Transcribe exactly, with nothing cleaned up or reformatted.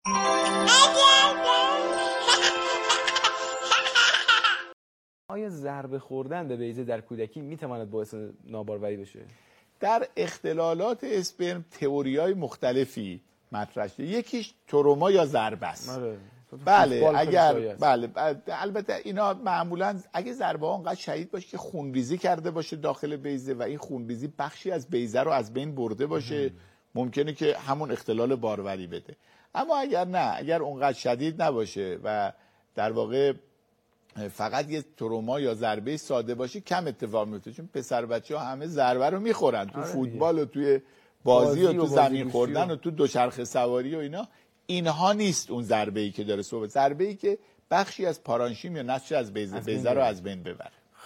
آیا ضربه خوردن به بیضه در کودکی میتواند باعث ناباروری بشه؟ در اختلالات اسپرم تئوری‌های مختلفی مطرح شده. یکیش تروما یا ضربه است. آره. بله اگر بله البته اینا معمولا اگه ضربه ها انقدر شدید باشه که خونریزی کرده باشه داخل بیضه و این خونریزی بخشی از بیضه رو از بین برده باشه هم. ممکنه که همون اختلال باروری بده. اما اگر نه، اگر اونقدر شدید نباشه و در واقع فقط یه تروما یا ضربه ساده باشه کم اتفاق میفته، چون پسر بچه ها همه ضربه رو میخورن تو فوتبال و توی بازی, بازی و تو زمین خوردن و تو دوچرخه سواری و اینا. اینها نیست اون ضربه‌ای که داره صحبت، ضربه‌ای که بخشی از پارانشیم یا نسج از بیضه بیضه رو از بین ببره.